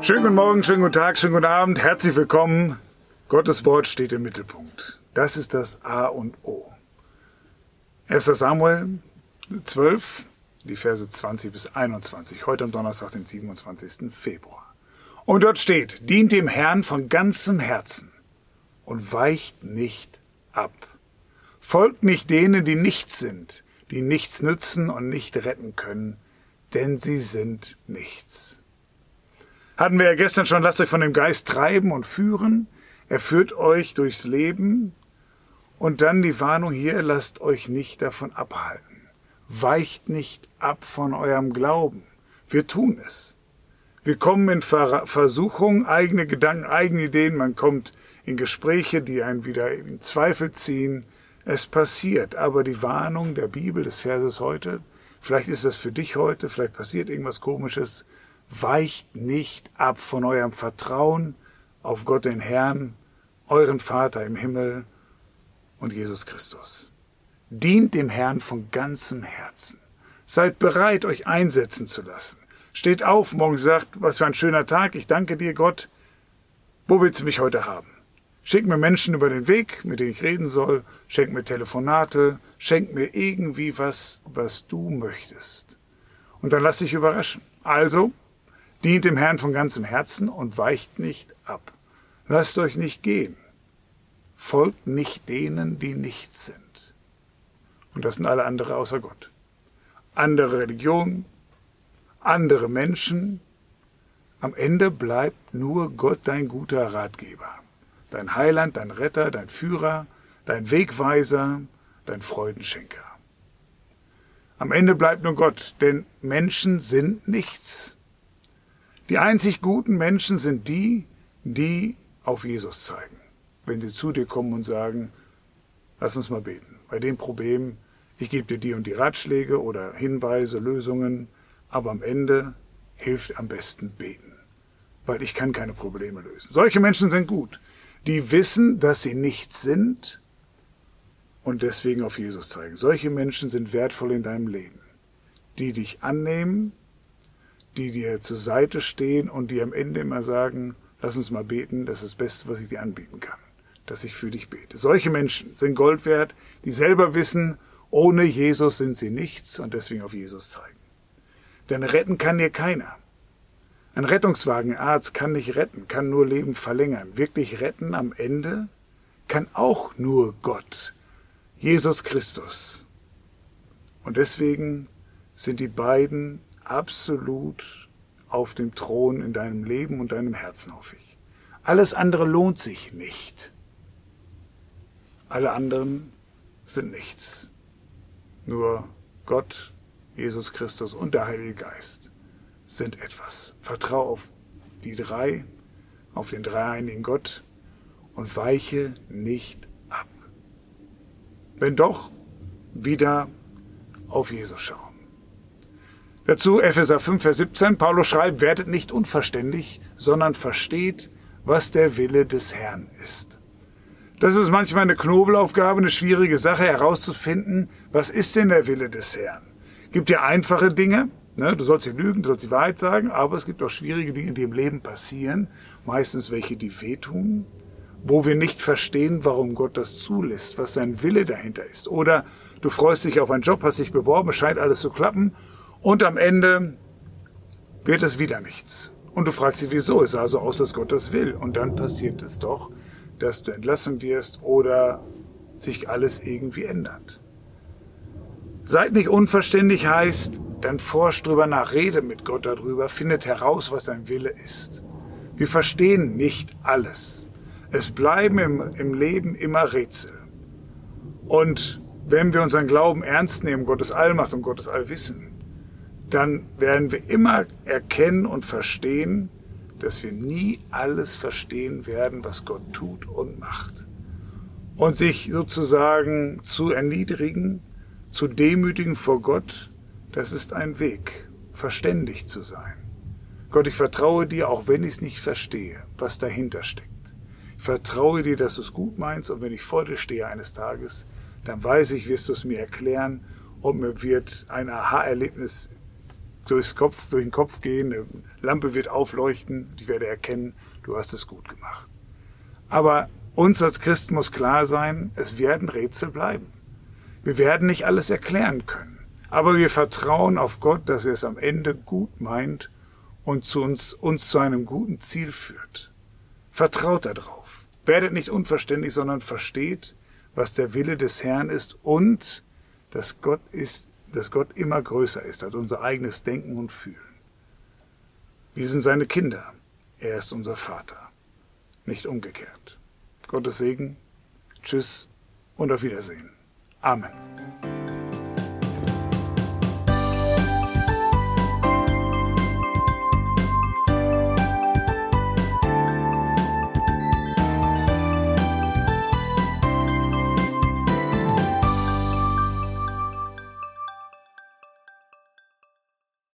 Schönen guten Morgen, schönen guten Tag, schönen guten Abend, herzlich willkommen. Gottes Wort steht im Mittelpunkt. Das ist das A und O. 1. Samuel 12, die Verse 20 bis 21, heute am Donnerstag, den 27. Februar. Und dort steht: Dient dem Herrn von ganzem Herzen und weicht nicht ab. Folgt nicht denen, die nichts sind, die nichts nützen und nicht retten können, denn sie sind nichts. Hatten wir ja gestern schon, lasst euch von dem Geist treiben und führen. Er führt euch durchs Leben. Und dann die Warnung hier, lasst euch nicht davon abhalten. Weicht nicht ab von eurem Glauben. Wir tun es. Wir kommen in Versuchung, eigene Gedanken, eigene Ideen. Man kommt in Gespräche, die einen wieder in Zweifel ziehen. Es passiert. Aber die Warnung der Bibel, des Verses heute, vielleicht ist das für dich heute, vielleicht passiert irgendwas Komisches. Weicht nicht ab von eurem Vertrauen auf Gott den Herrn, euren Vater im Himmel und Jesus Christus. Dient dem Herrn von ganzem Herzen. Seid bereit, euch einsetzen zu lassen. Steht auf, morgens sagt, was für ein schöner Tag, ich danke dir, Gott. Wo willst du mich heute haben? Schick mir Menschen über den Weg, mit denen ich reden soll. Schenk mir Telefonate. Schenk mir irgendwie was du möchtest. Und dann lass dich überraschen. Also, dient dem Herrn von ganzem Herzen und weicht nicht ab. Lasst euch nicht gehen. Folgt nicht denen, die nichts sind. Und das sind alle andere außer Gott. Andere Religionen, andere Menschen. Am Ende bleibt nur Gott dein guter Ratgeber. Dein Heiland, dein Retter, dein Führer, dein Wegweiser, dein Freudenschenker. Am Ende bleibt nur Gott, denn Menschen sind nichts. Die einzig guten Menschen sind die, die auf Jesus zeigen. Wenn sie zu dir kommen und sagen, lass uns mal beten. Bei dem Problem, ich gebe dir die und die Ratschläge oder Hinweise, Lösungen, aber am Ende hilft am besten beten, weil ich kann keine Probleme lösen. Solche Menschen sind gut. Die wissen, dass sie nichts sind und deswegen auf Jesus zeigen. Solche Menschen sind wertvoll in deinem Leben, die dich annehmen, die dir zur Seite stehen und die am Ende immer sagen, lass uns mal beten, das ist das Beste, was ich dir anbieten kann, dass ich für dich bete. Solche Menschen sind Gold wert, die selber wissen, ohne Jesus sind sie nichts und deswegen auf Jesus zeigen. Denn retten kann dir keiner. Ein Rettungswagen, ein Arzt kann nicht retten, kann nur Leben verlängern. Wirklich retten am Ende kann auch nur Gott, Jesus Christus. Und deswegen sind die beiden absolut auf dem Thron in deinem Leben und deinem Herzen, hoffe ich. Alles andere lohnt sich nicht. Alle anderen sind nichts. Nur Gott, Jesus Christus und der Heilige Geist sind etwas. Vertrau auf die drei, auf den dreieinigen Gott und weiche nicht ab. Wenn doch, wieder auf Jesus schauen. Dazu Epheser 5, Vers 17. Paulus schreibt, werdet nicht unverständig, sondern versteht, was der Wille des Herrn ist. Das ist manchmal eine Knobelaufgabe, eine schwierige Sache herauszufinden, was ist denn der Wille des Herrn? Gibt ja einfache Dinge, ne? Du sollst nicht lügen, du sollst die Wahrheit sagen, aber es gibt auch schwierige Dinge, die im Leben passieren, meistens welche, die wehtun, wo wir nicht verstehen, warum Gott das zulässt, was sein Wille dahinter ist. Oder du freust dich auf einen Job, hast dich beworben, es scheint alles zu klappen und am Ende wird es wieder nichts. Und du fragst dich, wieso? Es sah so aus, dass Gott das will. Und dann passiert es doch, dass du entlassen wirst oder sich alles irgendwie ändert. Seid nicht unverständlich heißt, dann forscht drüber nach, rede mit Gott darüber, findet heraus, was sein Wille ist. Wir verstehen nicht alles. Es bleiben im Leben immer Rätsel. Und wenn wir unseren Glauben ernst nehmen, Gottes Allmacht und Gottes Allwissen, dann werden wir immer erkennen und verstehen, dass wir nie alles verstehen werden, was Gott tut und macht. Und sich sozusagen zu erniedrigen, zu demütigen vor Gott, das ist ein Weg, verständig zu sein. Gott, ich vertraue dir, auch wenn ich es nicht verstehe, was dahinter steckt. Ich vertraue dir, dass du es gut meinst und wenn ich vor dir stehe eines Tages, dann weiß ich, wirst du es mir erklären und mir wird ein Aha-Erlebnis durch den Kopf gehen, eine Lampe wird aufleuchten, ich werde erkennen, du hast es gut gemacht. Aber uns als Christen muss klar sein, es werden Rätsel bleiben. Wir werden nicht alles erklären können. Aber wir vertrauen auf Gott, dass er es am Ende gut meint und uns zu einem guten Ziel führt. Vertraut darauf. Werdet nicht unverständlich, sondern versteht, was der Wille des Herrn ist und dass Gott immer größer ist als unser eigenes Denken und Fühlen. Wir sind seine Kinder. Er ist unser Vater. Nicht umgekehrt. Gottes Segen. Tschüss und auf Wiedersehen. Amen.